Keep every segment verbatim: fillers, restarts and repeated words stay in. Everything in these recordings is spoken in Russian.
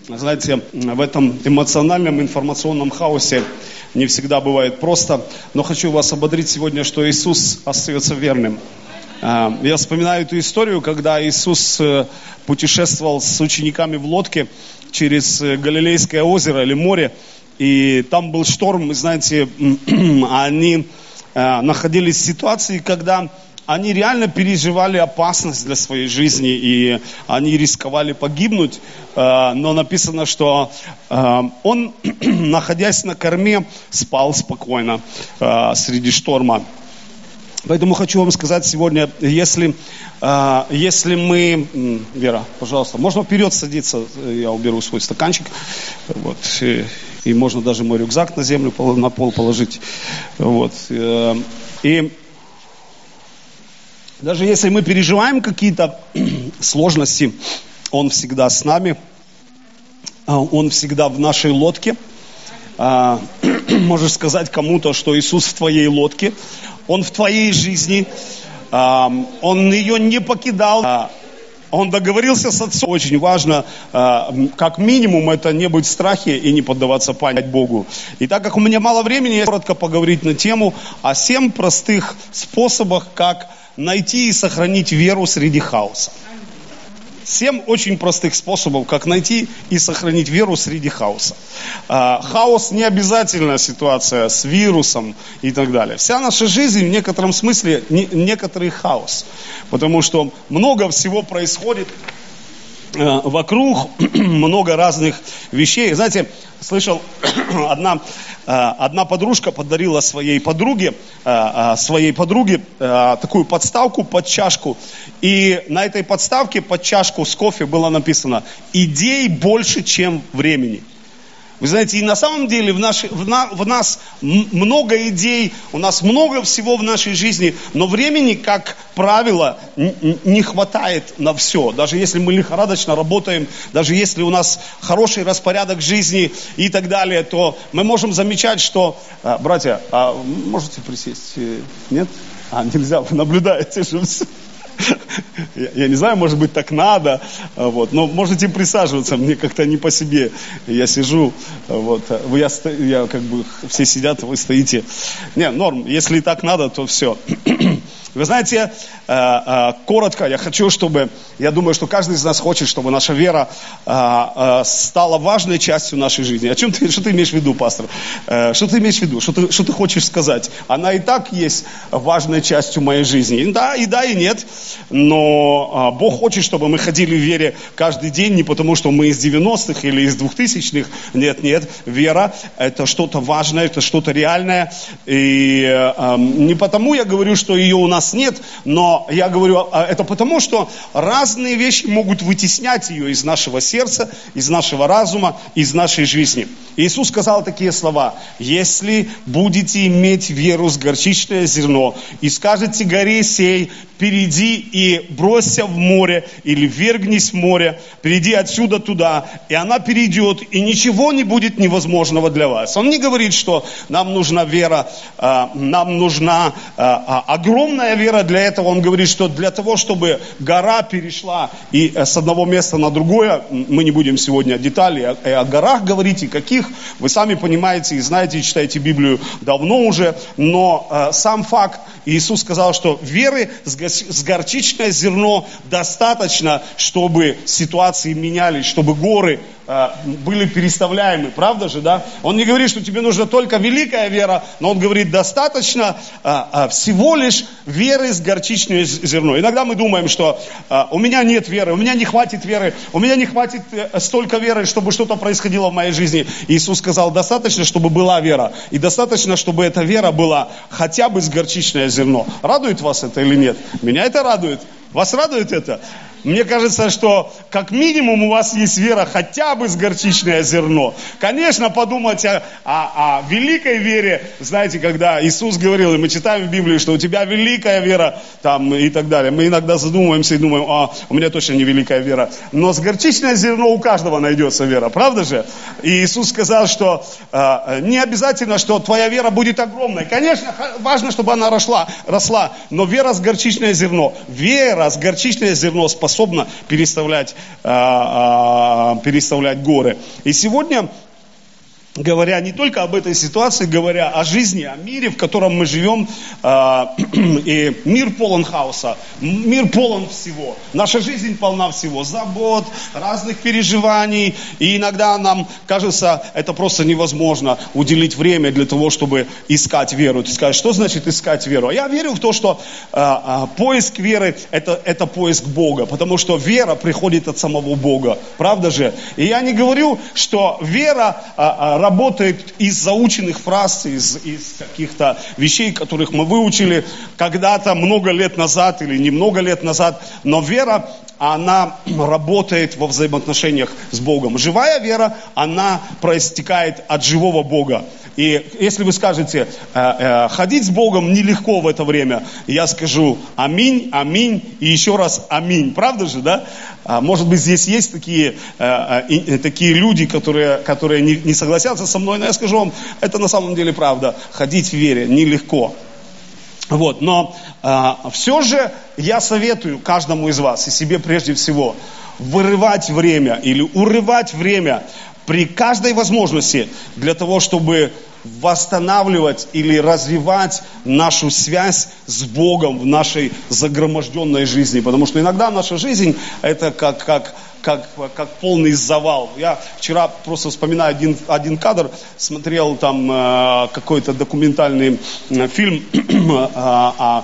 Знаете, в этом эмоциональном, информационном хаосе не всегда бывает просто. Но хочу вас ободрить сегодня, что Иисус остается верным. Я вспоминаю эту историю, когда Иисус путешествовал с учениками в лодке через Галилейское озеро или море. И там был шторм, и знаете, они находились в ситуации, когда они реально переживали опасность для своей жизни, и они рисковали погибнуть. Но написано, что он, находясь на корме, спал спокойно среди шторма. Поэтому хочу вам сказать сегодня, если, если мы... Вера, пожалуйста, можно вперед садиться, я уберу свой стаканчик. Вот, и, и можно даже мой рюкзак на землю, на пол положить. Вот, и даже если мы переживаем какие-то сложности, Он всегда с нами, Он всегда в нашей лодке. Можешь сказать кому-то, что Иисус в твоей лодке, Он в твоей жизни, Он ее не покидал, Он договорился с Отцом. Очень важно, как минимум, это не быть в страхе и не поддаваться панике Богу. И так как у меня мало времени, я коротко поговорить на тему о семь простых способах, как найти и сохранить веру среди хаоса. Семь очень простых способов, как найти и сохранить веру среди хаоса. Хаос не обязательно ситуация с вирусом и так далее. Вся наша жизнь в некотором смысле некоторый хаос. Потому что много всего происходит вокруг, много разных вещей. Знаете, слышал, одна, одна подружка подарила своей подруге, своей подруге такую подставку под чашку. И на этой подставке под чашку с кофе было написано: «Идей больше, чем времени». Вы знаете, и на самом деле в, нашей, в, на, в нас много идей, у нас много всего в нашей жизни, но времени, как правило, не хватает на все. Даже если мы лихорадочно работаем, даже если у нас хороший распорядок жизни и так далее, то мы можем замечать, что... Братья, а можете присесть? Нет? А, нельзя, вы наблюдаете же все. Я, я не знаю, может быть, так надо, вот, но можете присаживаться, мне как-то не по себе. Я сижу, вот, я, я как бы, все сидят, вы стоите. Не, норм, если так надо, то все. Вы знаете, коротко я хочу, чтобы, я думаю, что каждый из нас хочет, чтобы наша вера стала важной частью нашей жизни. О чем ты, что ты имеешь в виду, пастор? Что ты имеешь в виду? Что ты, что ты хочешь сказать? Она и так есть важной частью моей жизни. Да, и да, и нет. Но Бог хочет, чтобы мы ходили в вере каждый день, не потому, что мы из девяностых или из двухтысячных. Нет, нет. Вера – это что-то важное, это что-то реальное. И не потому я говорю, что ее у нас нет, но я говорю, это потому, что разные вещи могут вытеснять ее из нашего сердца, из нашего разума, из нашей жизни. Иисус сказал такие слова: «Если будете иметь веру с горчичное зерно, и скажете горе сей, перейди и бросься в море, или ввергнись в море, перейди отсюда туда, и она перейдет, и ничего не будет невозможного для вас». Он не говорит, что нам нужна вера, нам нужна огромная вера для этого. Он говорит, что для того, чтобы гора перешла и с одного места на другое, мы не будем сегодня детали о, о горах говорить, и каких, вы сами понимаете и знаете, и читаете Библию давно уже, но э, сам факт, Иисус сказал, что веры с горчичное зерно достаточно, чтобы ситуации менялись, чтобы горы э, были переставляемы, правда же, да? Он не говорит, что тебе нужна только великая вера, но он говорит, достаточно э, э, всего лишь веры с горчичное зерно. Иногда мы думаем, что э, у меня нет веры, у меня не хватит веры, у меня не хватит э, столько веры, чтобы что-то происходило в моей жизни. Иисус сказал, достаточно, чтобы была вера, и достаточно, чтобы эта вера была хотя бы с горчичное зерно. Радует вас это или нет? Меня это радует. Вас радует это? Мне кажется, что как минимум у вас есть вера хотя бы с горчичное зерно. Конечно, подумать о, о, о великой вере. Знаете, когда Иисус говорил, и мы читаем в Библии, что у тебя великая вера там, и так далее. Мы иногда задумываемся и думаем, а, у меня точно не великая вера. Но с горчичное зерно у каждого найдется вера, правда же? И Иисус сказал, что э, не обязательно, что твоя вера будет огромной. Конечно, важно, чтобы она росла, росла, но вера с горчичное зерно. Вера с горчичное зерно способна способна переставлять, переставлять горы. И сегодня, говоря не только об этой ситуации, говоря о жизни, о мире, в котором мы живем, э, и мир полон хаоса, мир полон всего. Наша жизнь полна всего, забот, разных переживаний, и иногда нам кажется, это просто невозможно уделить время для того, чтобы искать веру. Ты скажешь, что значит искать веру? Я верю в то, что э, э, поиск веры это, это поиск Бога, потому что вера приходит от самого Бога, правда же? И я не говорю, что вера э, работает из заученных фраз, из, из каких-то вещей, которых мы выучили когда-то много лет назад или немного лет назад. Но вера, она работает во взаимоотношениях с Богом. Живая вера, она проистекает от живого Бога. И если вы скажете, ходить с Богом нелегко в это время, я скажу аминь, аминь и еще раз аминь. Правда же, да? Может быть, здесь есть такие, такие люди, которые, которые не, не согласятся со мной, но я скажу вам, это на самом деле правда. Ходить в вере нелегко. Вот, но а, все же я советую каждому из вас, и себе прежде всего, вырывать время или урывать время при каждой возможности для того, чтобы восстанавливать или развивать нашу связь с Богом в нашей загроможденной жизни. Потому что иногда наша жизнь это как, как, как, как полный завал. Я вчера просто вспоминаю один, один кадр, смотрел там э, какой-то документальный э, фильм э, о,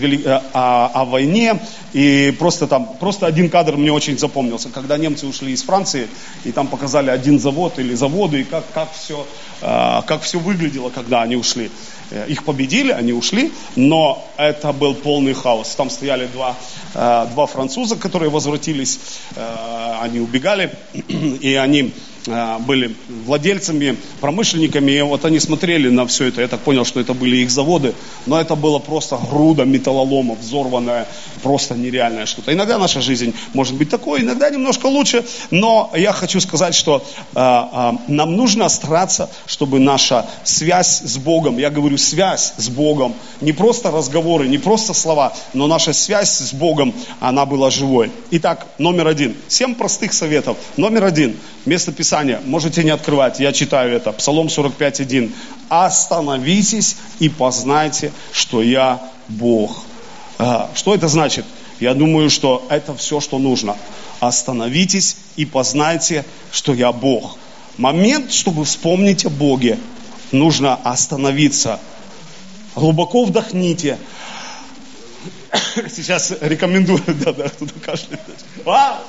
о, о войне. И просто там, просто один кадр мне очень запомнился, когда немцы ушли из Франции, и там показали один завод или заводы, и как, как, все, э, как все выглядело, когда они ушли. Их победили, они ушли, но это был полный хаос. Там стояли два, э, два француза, которые возвратились, э, они убегали, и они э, были владельцами, промышленниками, и вот они смотрели на все это. Я так понял, что это были их заводы, но это было просто груда металлолома, взорванная, просто нереальное что-то. Иногда наша жизнь может быть такой, иногда немножко лучше, но я хочу сказать, что э, э, нам нужно стараться, чтобы наша связь с Богом, я говорю, связь с Богом, не просто разговоры, не просто слова, но наша связь с Богом, она была живой. Итак, номер один. Семь простых советов. Номер один. Место Писания. Можете не открывать, я читаю это. Псалом сорок пять один. Остановитесь и познайте, что я Бог. Что это значит? Я думаю, что это все, что нужно. Остановитесь и познайте, что я Бог. Момент, чтобы вспомнить о Боге, нужно остановиться. Глубоко вдохните. Сейчас рекомендую, да, да, кто-то кашляет. А!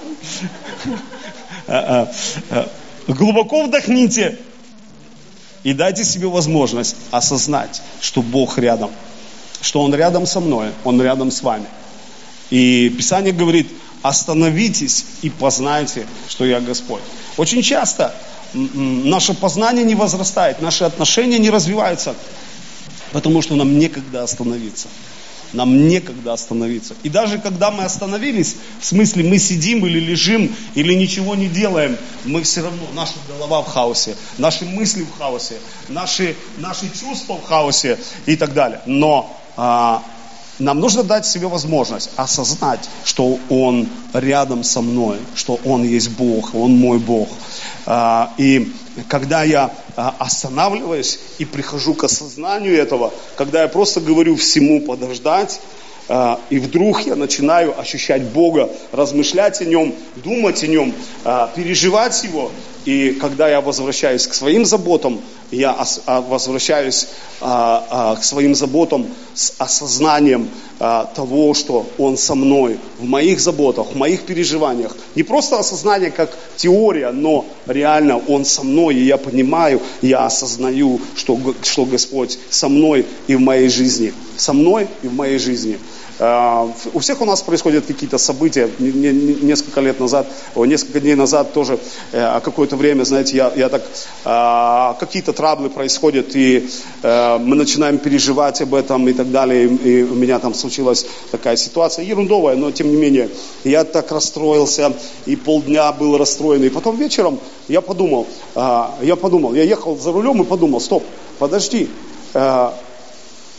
Глубоко вдохните и дайте себе возможность осознать, что Бог рядом, что Он рядом со мной, Он рядом с вами. И Писание говорит, остановитесь и познайте, что я Господь. Очень часто наше познание не возрастает, наши отношения не развиваются, потому что нам некогда остановиться. Нам некогда остановиться. И даже когда мы остановились, в смысле мы сидим или лежим, или ничего не делаем, мы все равно, наша голова в хаосе, наши мысли в хаосе, наши, наши чувства в хаосе и так далее. Но а, нам нужно дать себе возможность осознать, что Он рядом со мной, что Он есть Бог, Он мой Бог. А, и когда я а, останавливаюсь и прихожу к осознанию этого, когда я просто говорю всему подождать, а, и вдруг я начинаю ощущать Бога, размышлять о Нем, думать о Нем, а, переживать Его, и когда я возвращаюсь к своим заботам, я ос, а, возвращаюсь а, а, к своим заботам с осознанием а, того, что Он со мной, в моих заботах, в моих переживаниях. Не просто осознание как теория, но реально Он со мной, и я понимаю, я осознаю, что, что Господь со мной и в моей жизни. Со мной и в моей жизни. У всех у нас происходят какие-то события. Несколько лет назад, несколько дней назад тоже, какое-то время, знаете, я, я так, какие-то траблы происходят, и мы начинаем переживать об этом и так далее. И у меня там случилась такая ситуация, ерундовая, но тем не менее. Я так расстроился, и полдня был расстроен. И потом вечером я подумал, я подумал, я ехал за рулем и подумал, стоп, подожди,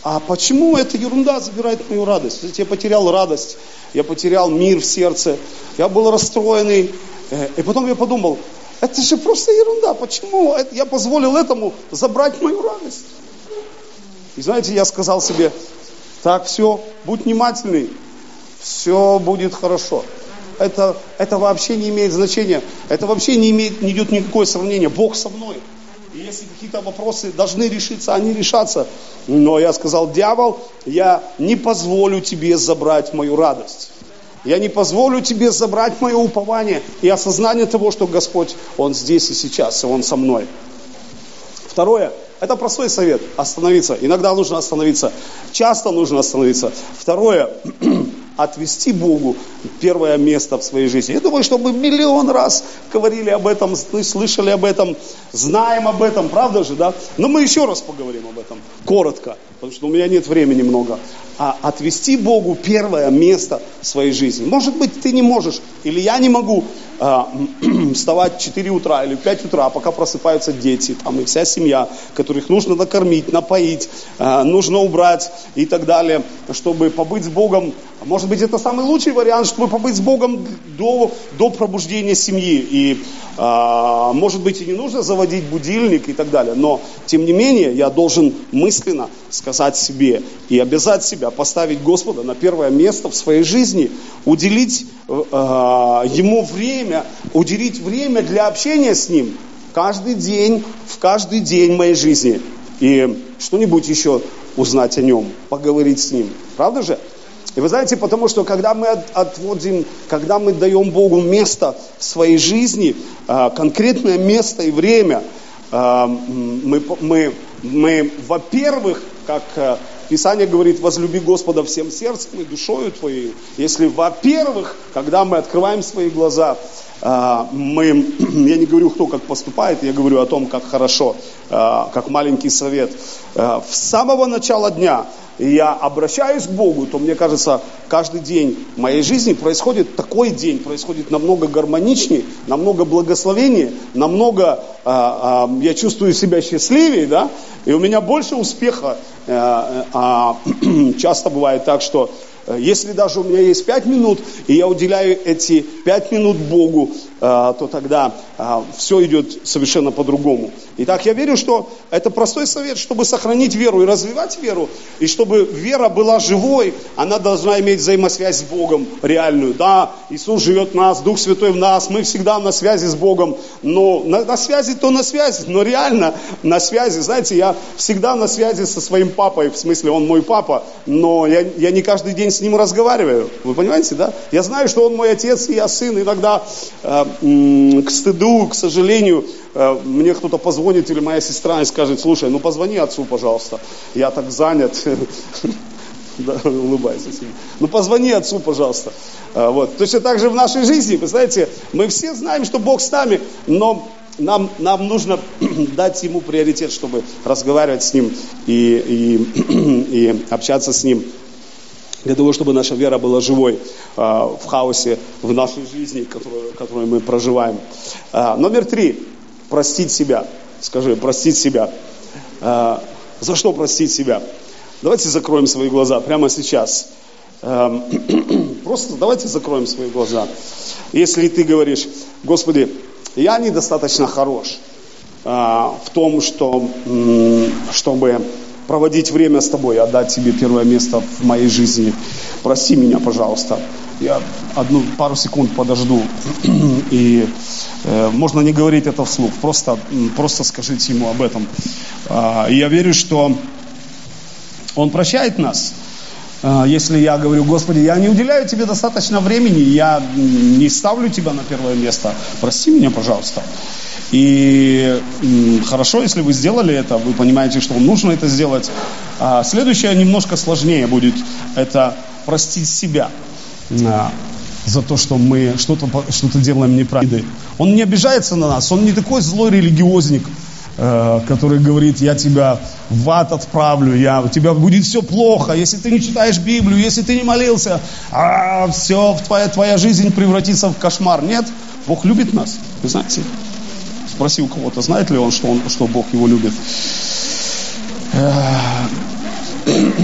а почему эта ерунда забирает мою радость? Я потерял радость, я потерял мир в сердце, я был расстроенный. И потом я подумал, это же просто ерунда, почему я позволил этому забрать мою радость? И знаете, я сказал себе, так, все, будь внимательный, все будет хорошо. Это, это вообще не имеет значения, это вообще не, имеет, не идет никакое сравнение. Бог со мной. И если какие-то вопросы должны решиться, они решатся. Но я сказал, дьявол, я не позволю тебе забрать мою радость. Я не позволю тебе забрать мое упование и осознание того, что Господь, Он здесь и сейчас, и Он со мной. Второе, это простой совет, остановиться. Иногда нужно остановиться, часто нужно остановиться. Второе, отвести Богу первое место в своей жизни. Я думаю, что мы миллион раз говорили об этом, слышали об этом, знаем об этом, правда же, да? Но мы еще раз поговорим об этом, коротко, потому что у меня нет времени много. А отвести Богу первое место в своей жизни. Может быть, ты не можешь, или я не могу а, вставать в четыре утра или в пять утра, пока просыпаются дети, там и вся семья, которых нужно накормить, напоить, а, нужно убрать и так далее, чтобы побыть с Богом. Может быть, это самый лучший вариант, чтобы побыть с Богом до, до пробуждения семьи. И, а, может быть, и не нужно заводить будильник и так далее. Но, тем не менее, я должен мысленно сказать себе и обязать себя поставить Господа на первое место в своей жизни, уделить э, Ему время, уделить время для общения с Ним каждый день, в каждый день моей жизни. И что-нибудь еще узнать о Нем, поговорить с Ним. Правда же? И вы знаете, потому что когда мы отводим, когда мы даем Богу место в своей жизни, конкретное место и время, мы, мы, мы во-первых, как Писание говорит, возлюби Господа всем сердцем и душою твоей. Если, во-первых, когда мы открываем свои глаза, мы, я не говорю, кто как поступает, я говорю о том, как хорошо, как маленький совет. С самого начала дня я обращаюсь к Богу, то мне кажется, каждый день в моей жизни происходит такой день, происходит намного гармоничнее, намного благословеннее, намного, а, а, я чувствую себя счастливее, да, и у меня больше успеха. А, а, часто бывает так, что если даже у меня есть пять минут, и я уделяю эти пять минут Богу, то тогда все идет совершенно по-другому. Итак, я верю, что это простой совет, чтобы сохранить веру и развивать веру, и чтобы вера была живой, она должна иметь взаимосвязь с Богом реальную. Да, Иисус живет в нас, Дух Святой в нас, мы всегда на связи с Богом, но на, на связи то на связи, но реально на связи. Знаете, я всегда на связи со своим папой, в смысле, он мой папа, но я, я не каждый день с ним разговариваю. Вы понимаете, да? Я знаю, что он мой отец, и я сын. Иногда э, м, к стыду, к сожалению, э, мне кто-то позвонит, или моя сестра и скажет, слушай, ну позвони отцу, пожалуйста. Я так занят. Да, улыбайся себе. Ну позвони отцу, пожалуйста. Вот. Точно так же в нашей жизни, вы знаете, мы все знаем, что Бог с нами, но Нам, нам нужно дать Ему приоритет, чтобы разговаривать с Ним и, и, и общаться с Ним, для того, чтобы наша вера была живой э, в хаосе, в нашей жизни, которую, которую мы проживаем. Э, номер три. Простить себя. Скажи, простить себя. Э, за что простить себя? Давайте закроем свои глаза прямо сейчас. Э, просто давайте закроем свои глаза. Если ты говоришь, Господи, я недостаточно хорош а, в том, что, м, чтобы проводить время с Тобой, отдать Тебе первое место в моей жизни. Прости меня, пожалуйста. Я одну пару секунд подожду. И э, можно не говорить это вслух, просто, просто скажите Ему об этом. А, и я верю, что Он прощает нас. Если я говорю, Господи, я не уделяю Тебе достаточно времени, я не ставлю Тебя на первое место, прости меня, пожалуйста. И м, хорошо, если вы сделали это, вы понимаете, что вам нужно это сделать. А следующее немножко сложнее будет, это простить себя а, за то, что мы что-то, что-то делаем неправильно. Он не обижается на нас, он не такой злой религиозник, который говорит, я тебя в ад отправлю, я, у тебя будет все плохо, если ты не читаешь Библию, если ты не молился, а, все, твоя, твоя жизнь превратится в кошмар. Нет, Бог любит нас, вы знаете. Спроси у кого-то, знает ли он, что, он, что Бог его любит.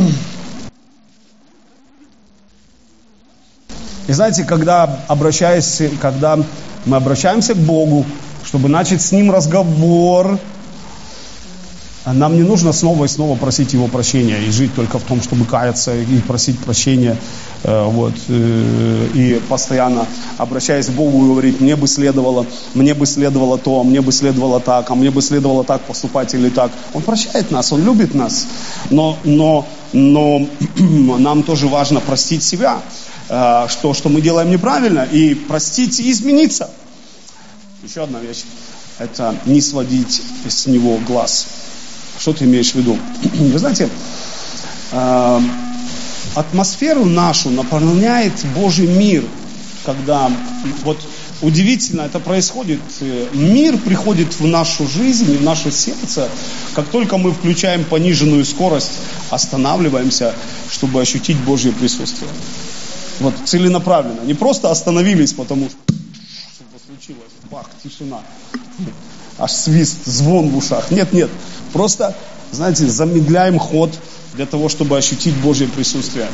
знаете, когда, обращаясь, когда мы обращаемся к Богу, чтобы начать с Ним разговор, нам не нужно снова и снова просить Его прощения и жить только в том, чтобы каяться и просить прощения, вот, и постоянно обращаясь к Богу и говорить: мне бы следовало, мне бы следовало то, мне бы следовало так, а мне бы следовало так поступать или так. Он прощает нас, Он любит нас, но, но, но нам тоже важно простить себя, что, что мы делаем неправильно, и простить и измениться. Еще одна вещь – это не сводить с Него глаз. Что ты имеешь в виду? Вы знаете, э, атмосферу нашу наполняет Божий мир, когда, вот удивительно это происходит, мир приходит в нашу жизнь, в наше сердце, как только мы включаем пониженную скорость, останавливаемся, чтобы ощутить Божье присутствие. Вот целенаправленно, не просто остановились, потому что что-то случилось, бах, тишина. Аж свист, звон в ушах. Нет, нет. Просто, знаете, замедляем ход для того, чтобы ощутить Божье присутствие.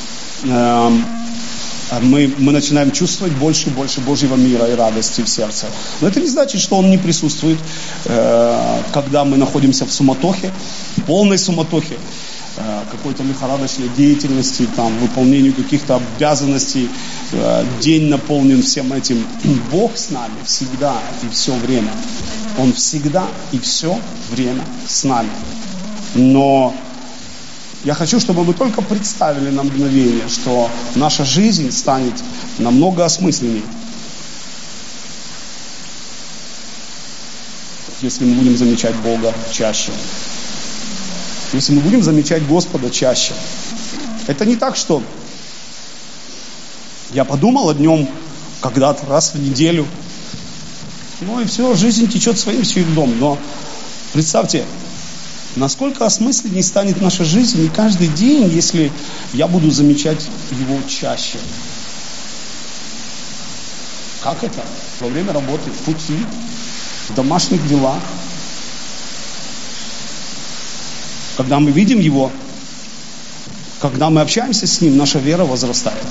Мы, мы начинаем чувствовать больше и больше Божьего мира и радости в сердце. Но это не значит, что Он не присутствует, когда мы находимся в суматохе, в полной суматохе, какой-то лихорадочной деятельности, там, выполнению каких-то обязанностей, день наполнен всем этим. Бог с нами всегда и все время. Он всегда и все время с нами. Но я хочу, чтобы вы только представили на мгновение, что наша жизнь станет намного осмысленнее, если мы будем замечать Бога чаще. Если мы будем замечать Господа чаще. Это не так, что я подумал о днем когда-то раз в неделю, ну и все, жизнь течет своим чередом. Но представьте, насколько осмысленнее станет наша жизнь и каждый день, если я буду замечать Его чаще. Как это? Во время работы, в пути, в домашних делах. Когда мы видим Его, когда мы общаемся с Ним, наша вера возрастает.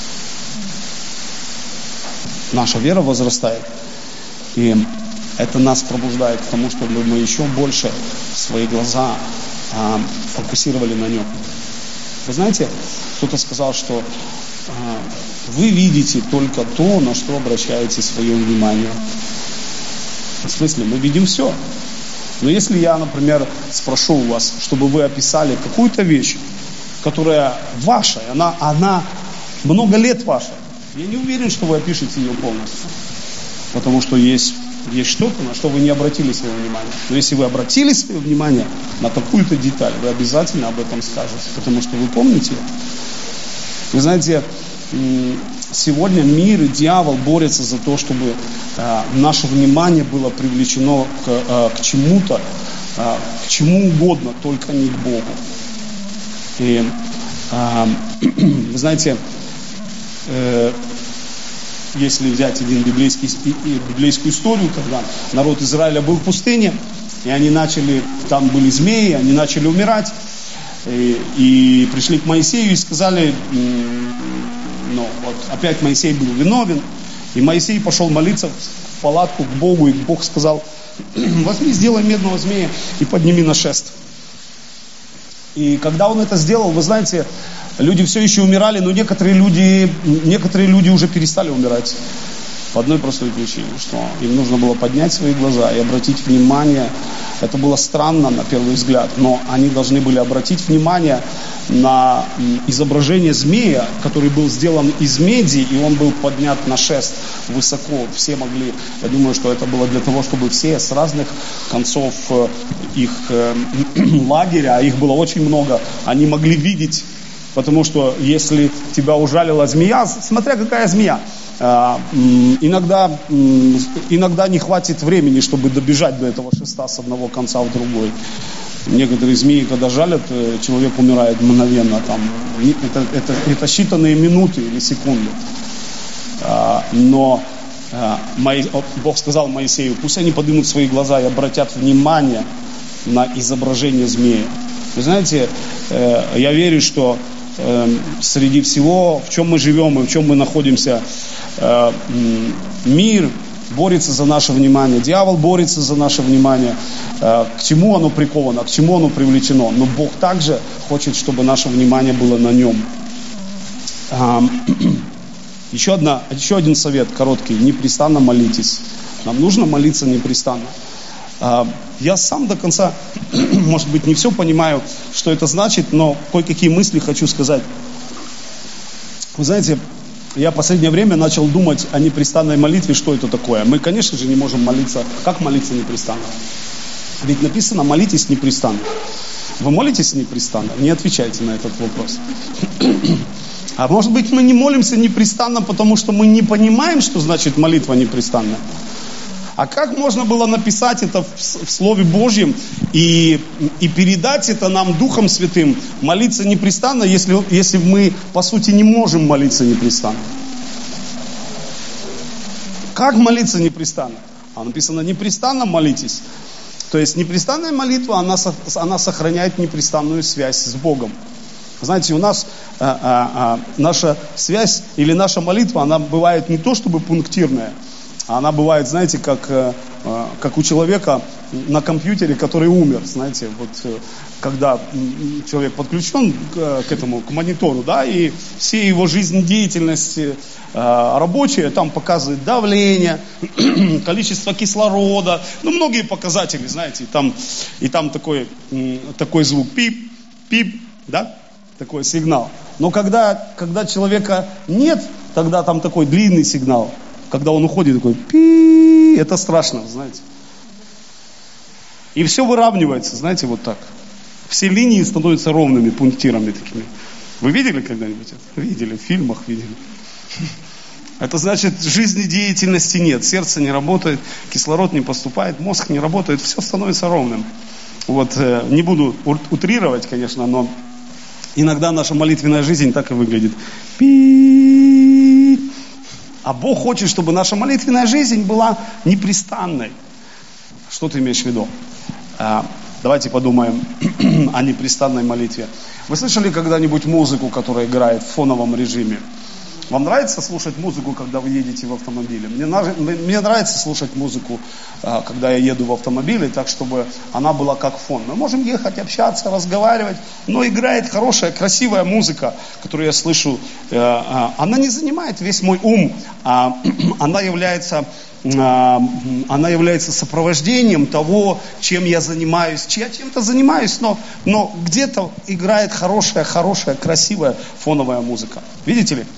Наша вера возрастает. И это нас пробуждает к тому, чтобы мы еще больше свои глаза а, фокусировали на Нем. Вы знаете, кто-то сказал, что а, вы видите только то, на что обращаете свое внимание. В смысле, мы видим все. Но если я, например, спрошу у вас, чтобы вы описали какую-то вещь, которая ваша, она, она много лет ваша, я не уверен, что вы опишете ее полностью. Потому что есть, есть что-то, на что вы не обратили свое внимание. Но если вы обратили свое внимание на какую-то деталь, вы обязательно об этом скажете, потому что вы помните. Вы знаете, сегодня мир и дьявол борются за то, чтобы э, наше внимание было привлечено к, э, к чему-то, э, к чему угодно, только не к Богу. И э, вы знаете, э, если взять один библейский, библейскую историю, когда народ Израиля был в пустыне, и они начали, там были змеи, они начали умирать, и, и пришли к Моисею и сказали... Но вот опять Моисей был виновен, и Моисей пошел молиться в палатку к Богу, и Бог сказал: возьми, сделай медного змея и подними на шест. И когда он это сделал, вы знаете, люди все еще умирали, но некоторые люди, некоторые люди уже перестали умирать. По одной простой причине, что им нужно было поднять свои глаза и обратить внимание. Это было странно на первый взгляд, но они должны были обратить внимание на изображение змея, который был сделан из меди, и он был поднят на шест высоко. Все могли, я думаю, что это было для того, чтобы все с разных концов их лагеря, а их было очень много, они могли видеть, потому что если тебя ужалила змея, смотря какая змея, иногда, иногда не хватит времени, чтобы добежать до этого шеста с одного конца в другой. Некоторые змеи, когда жалят, человек умирает мгновенно. Там, это, это, это считанные минуты или секунды. Но Бог сказал Моисею: пусть они поднимут свои глаза и обратят внимание на изображение змея. Вы знаете, я верю, что э, среди всего, в чем мы живем и в чем мы находимся. Э, мир борется за наше внимание, дьявол борется за наше внимание. Э, к чему оно приковано, к чему оно привлечено? Но Бог также хочет, чтобы наше внимание было на нем. Э, еще, одна, еще один совет короткий. Непрестанно молитесь. Нам нужно молиться непрестанно. Я сам до конца, может быть, не все понимаю, что это значит, но кое-какие мысли хочу сказать. Вы знаете, я в последнее время начал думать о непрестанной молитве, что это такое. Мы, конечно же, не можем молиться. Как молиться непрестанно? Ведь написано: молитесь непрестанно. Вы молитесь непрестанно? Не отвечайте на этот вопрос. А может быть, мы не молимся непрестанно, потому что мы не понимаем, что значит молитва непрестанная? А как можно было написать это в, в Слове Божьем и, и передать это нам Духом Святым, молиться непрестанно, если, если мы, по сути, не можем молиться непрестанно? Как молиться непрестанно? А написано: непрестанно молитесь. То есть непрестанная молитва, она, она сохраняет непрестанную связь с Богом. Знаете, у нас а, а, а, наша связь или наша молитва, она бывает не то чтобы пунктирная, она бывает, знаете, как, как у человека на компьютере, который умер, знаете, вот когда человек подключен к этому, к монитору, да, и все его жизнедеятельность рабочая, там показывает давление, количество кислорода, ну, многие показатели, знаете, и там, и там такой, такой звук, пип, пип, да, такой сигнал. Но когда, когда человека нет, тогда там такой длинный сигнал. Когда он уходит, такой пи, это страшно, знаете. И все выравнивается, знаете, вот так. Все линии становятся ровными, пунктирами такими. Вы видели когда-нибудь это? Видели, в фильмах видели. Это значит, жизнедеятельности нет, сердце не работает, кислород не поступает, мозг не работает, все становится ровным. Вот, не буду утрировать, конечно, но иногда наша молитвенная жизнь так и выглядит. Пи. А Бог хочет, чтобы наша молитвенная жизнь была непрестанной. Что ты имеешь в виду? А, давайте подумаем о непрестанной молитве. Вы слышали когда-нибудь музыку, которая играет в фоновом режиме? Вам нравится слушать музыку, когда вы едете в автомобиле? Мне, мне нравится слушать музыку, когда я еду в автомобиле, так, чтобы она была как фон. Мы можем ехать, общаться, разговаривать, но играет хорошая, красивая музыка, которую я слышу. Она не занимает весь мой ум, она является, она является сопровождением того, чем я занимаюсь. Я чем-то занимаюсь, но, но где-то играет хорошая, хорошая, красивая фоновая музыка. Видите ли?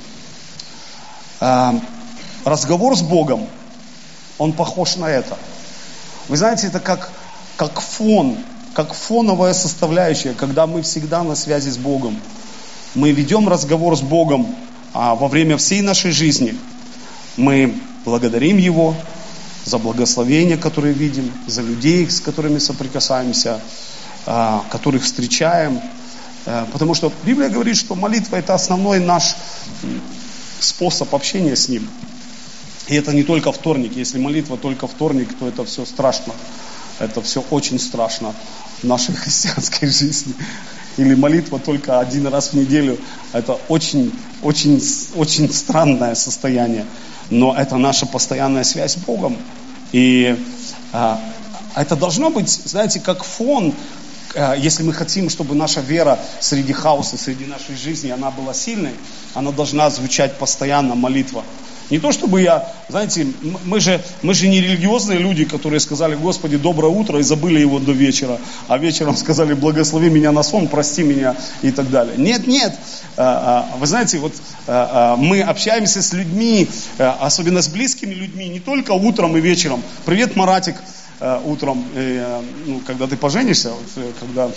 Разговор с Богом, он похож на это. Вы знаете, это как, как фон, как фоновая составляющая, когда мы всегда на связи с Богом. Мы ведем разговор с Богом а во время всей нашей жизни. Мы благодарим Его за благословения, которые видим, за людей, с которыми соприкасаемся, которых встречаем. Потому что Библия говорит, что молитва — это основной наш способ общения с Ним. И это не только вторник. Если молитва только вторник, то это все страшно. Это все очень страшно в нашей христианской жизни. Или молитва только один раз в неделю. Это очень, очень, очень странное состояние. Но это наша постоянная связь с Богом. И а, это должно быть, знаете, как фон. Если мы хотим, чтобы наша вера среди хаоса, среди нашей жизни, она была сильной, она должна звучать постоянно, молитва. Не то, чтобы я, знаете, мы же, мы же не религиозные люди, которые сказали: Господи, доброе утро, и забыли его до вечера. А вечером сказали: благослови меня на сон, прости меня, и так далее. Нет, нет. Вы знаете, вот мы общаемся с людьми, особенно с близкими людьми, не только утром и вечером. Привет, Маратик. Утром, э, ну, когда ты поженишься, вот, когда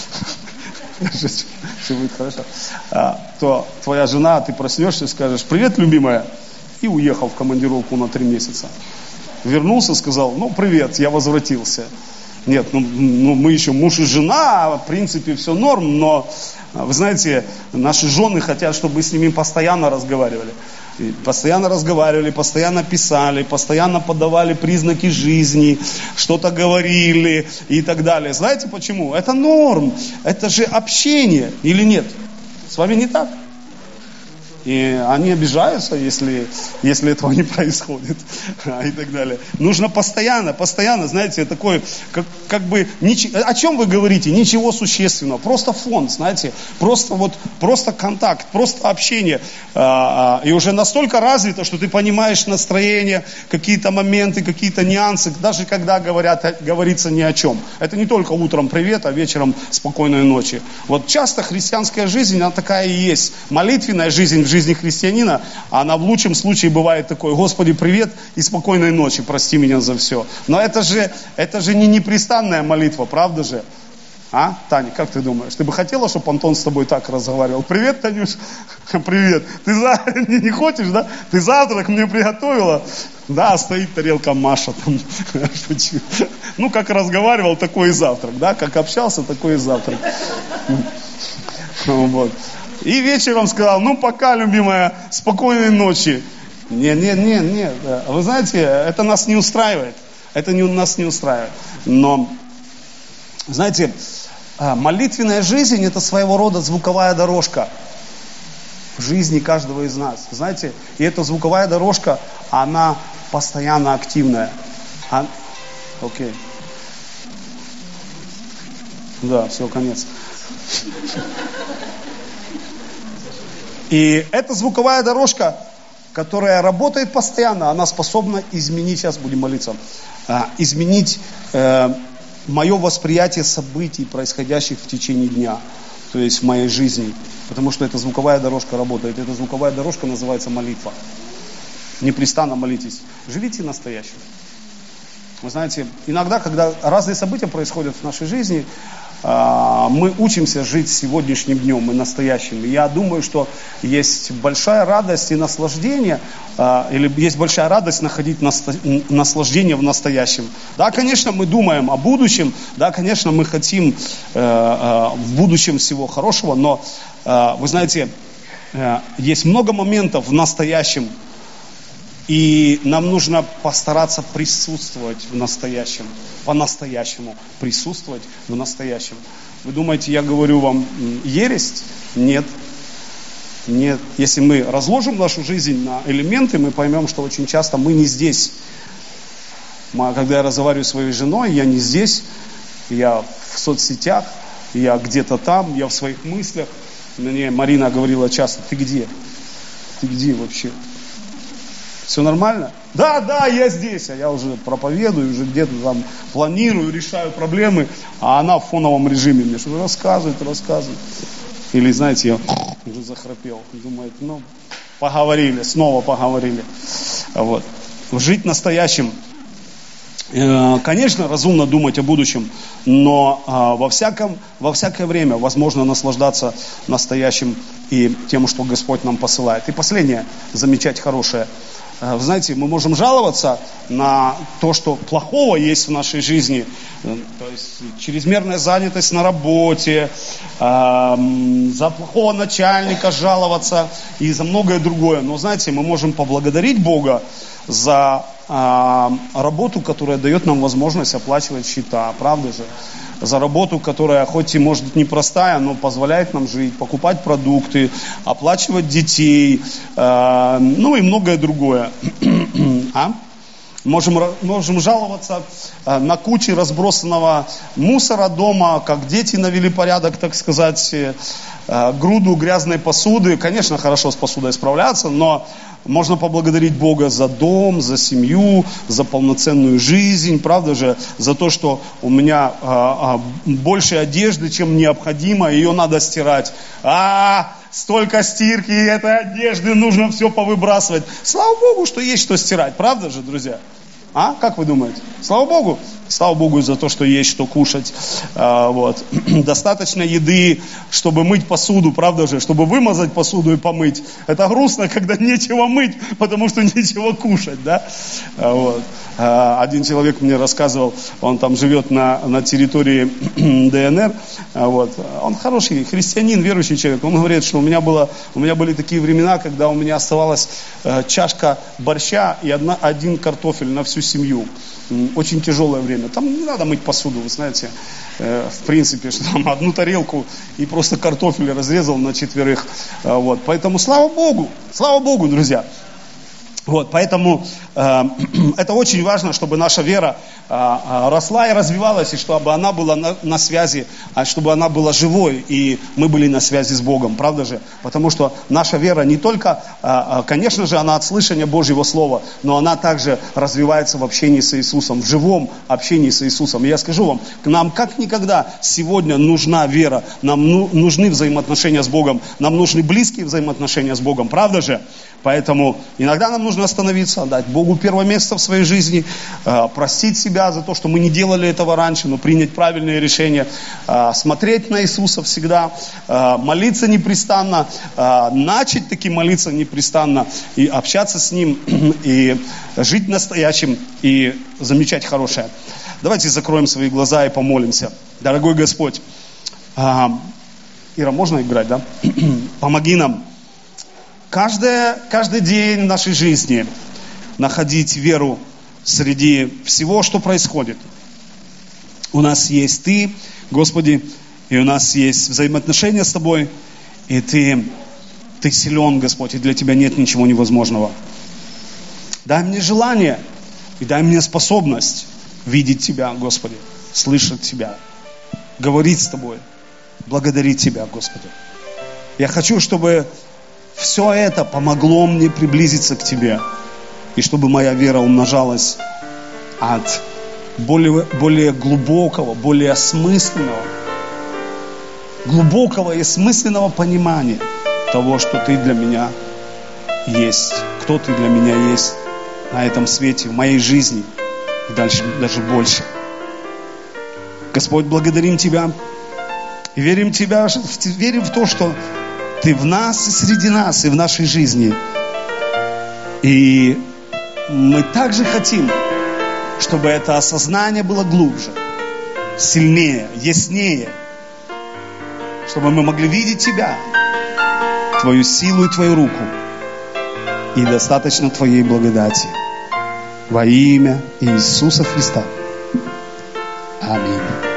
все будет хорошо, то твоя жена, ты проснешься и скажешь: привет, любимая, и уехал в командировку на три месяца. Вернулся, сказал: ну, привет, я возвратился. Нет, ну, ну мы еще муж и жена, в принципе, все норм, но, вы знаете, наши жены хотят, чтобы мы с ними постоянно разговаривали. И постоянно разговаривали, постоянно писали, постоянно подавали признаки жизни, что-то говорили и так далее. Знаете почему? Это норм, это же общение, или нет? С вами не так? И они обижаются, если, если этого не происходит, и так далее. Нужно постоянно, постоянно, знаете, такой, как, как бы, нич... о чем вы говорите? Ничего существенного, просто фон, знаете, просто вот, просто контакт, просто общение. И уже настолько развито, что ты понимаешь настроение, какие-то моменты, какие-то нюансы, даже когда говорят, говорится ни о чем. Это не только утром привет, а вечером спокойной ночи. Вот часто христианская жизнь, она такая и есть. Молитвенная жизнь в жизни христианина, она в лучшем случае бывает такой: Господи, привет и спокойной ночи, прости меня за все. Но это же, это же не непрестанная молитва, правда же? А, Таня, как ты думаешь? Ты бы хотела, чтобы Антон с тобой так разговаривал? Привет, Танюш. Привет. Ты за... не, не хочешь, да? Ты завтрак мне приготовила? Да, стоит тарелка Маша там. Ну, как разговаривал, такой и завтрак, да? Как общался, такой и завтрак. Вот. И вечером сказал: ну пока, любимая, спокойной ночи. Нет, нет, нет, нет. Вы знаете, это нас не устраивает. Это не, нас не устраивает. Но, знаете, молитвенная жизнь — это своего рода звуковая дорожка в жизни каждого из нас. Знаете, и эта звуковая дорожка, она постоянно активная. А... Окей. Да, все, конец. И эта звуковая дорожка, которая работает постоянно, она способна изменить, сейчас будем молиться, изменить э, мое восприятие событий, происходящих в течение дня, то есть в моей жизни. Потому что эта звуковая дорожка работает. Эта звуковая дорожка называется молитва. Непрестанно молитесь. Живите настоящим. Вы знаете, иногда, когда разные события происходят в нашей жизни, мы учимся жить сегодняшним днем и настоящим. И я думаю, что есть большая радость и наслаждение, или есть большая радость находить наслаждение в настоящем. Да, конечно, мы думаем о будущем, да, конечно, мы хотим в будущем всего хорошего, но, вы знаете, есть много моментов в настоящем, и нам нужно постараться присутствовать в настоящем, по-настоящему присутствовать в настоящем. Вы думаете, я говорю вам ересь? Нет. Нет. Если мы разложим нашу жизнь на элементы, мы поймем, что очень часто мы не здесь. Когда я разговариваю с своей женой, я не здесь, я в соцсетях, я где-то там, я в своих мыслях. Мне Марина говорила часто: ты где? Ты где вообще? Все нормально? Да, да, я здесь, а я уже проповедую, уже где-то там планирую, решаю проблемы, а она в фоновом режиме мне что-то рассказывает, рассказывает. Или, знаете, я уже захрапел. Думает, ну, поговорили, снова поговорили. Вот. Жить настоящим. Конечно, разумно думать о будущем, но во всяком, во всякое время возможно наслаждаться настоящим и тем, что Господь нам посылает. И последнее, замечать хорошее. Вы знаете, мы можем жаловаться на то, что плохого есть в нашей жизни. То есть чрезмерная занятость на работе, э, за плохого начальника жаловаться и за многое другое. Но знаете, мы можем поблагодарить Бога за э, работу, которая дает нам возможность оплачивать счета, правда же? За работу, которая хоть и может быть непростая, но позволяет нам жить, покупать продукты, оплачивать детей, э, ну и многое другое. А? Можем, можем жаловаться э, на кучи разбросанного мусора дома, как дети навели порядок, так сказать, э, груду грязной посуды. Конечно, хорошо с посудой справляться, но можно поблагодарить Бога за дом, за семью, за полноценную жизнь, правда же, за то, что у меня а, а, больше одежды, чем необходимо, ее надо стирать. А, столько стирки этой одежды, нужно все повыбрасывать. Слава Богу, что есть что стирать, правда же, друзья? А, как вы думаете? Слава Богу. Слава Богу за то, что есть что кушать. А, вот. Достаточно еды, чтобы мыть посуду, правда же? Чтобы вымазать посуду и помыть. Это грустно, когда нечего мыть, потому что нечего кушать, да? А, вот. а, один человек мне рассказывал, он там живет на, на территории ДНР. А, вот. Он хороший христианин, верующий человек. Он говорит, что у меня, было, у меня были такие времена, когда у меня оставалась э, чашка борща и одна, один картофель на всю семью. очень тяжелое время. Там не надо мыть посуду, вы знаете, э, в принципе, что там одну тарелку и просто картофель разрезал на четверых. Э, вот. Поэтому слава Богу, слава Богу, друзья. Вот, поэтому э, это очень важно, чтобы наша вера э, росла и развивалась, и чтобы она была на, на связи, а чтобы она была живой, и мы были на связи с Богом, правда же? Потому что наша вера не только, э, конечно же, она от слышания Божьего Слова, но она также развивается в общении с Иисусом, в живом общении с Иисусом. И я скажу вам, нам как никогда сегодня нужна вера, нам ну, нужны взаимоотношения с Богом, нам нужны близкие взаимоотношения с Богом, правда же? Поэтому иногда нам нужно остановиться, дать Богу первое место в своей жизни, э, простить себя за то, что мы не делали этого раньше, но принять правильные решения, э, смотреть на Иисуса всегда, э, молиться непрестанно, э, начать таки молиться непрестанно и общаться с Ним, и жить настоящим, и замечать хорошее. Давайте закроем свои глаза и помолимся. Дорогой Господь, э, Ира, можно играть, да? Помоги нам. Каждый, каждый день нашей жизни находить веру среди всего, что происходит. У нас есть Ты, Господи, и у нас есть взаимоотношения с Тобой, и Ты, Ты силен, Господь, и для Тебя нет ничего невозможного. Дай мне желание и дай мне способность видеть Тебя, Господи, слышать Тебя, говорить с Тобой, благодарить Тебя, Господи. Я хочу, чтобы все это помогло мне приблизиться к Тебе. И чтобы моя вера умножалась от более, более глубокого, более осмысленного, глубокого и осмысленного понимания того, что Ты для меня есть, кто Ты для меня есть на этом свете, в моей жизни и дальше даже больше. Господь, благодарим Тебя и верим в Тебя, верим в то, что Ты в нас и среди нас, и в нашей жизни. И мы также хотим, чтобы это осознание было глубже, сильнее, яснее. Чтобы мы могли видеть Тебя, Твою силу и Твою руку. И достаточно Твоей благодати. Во имя Иисуса Христа. Аминь.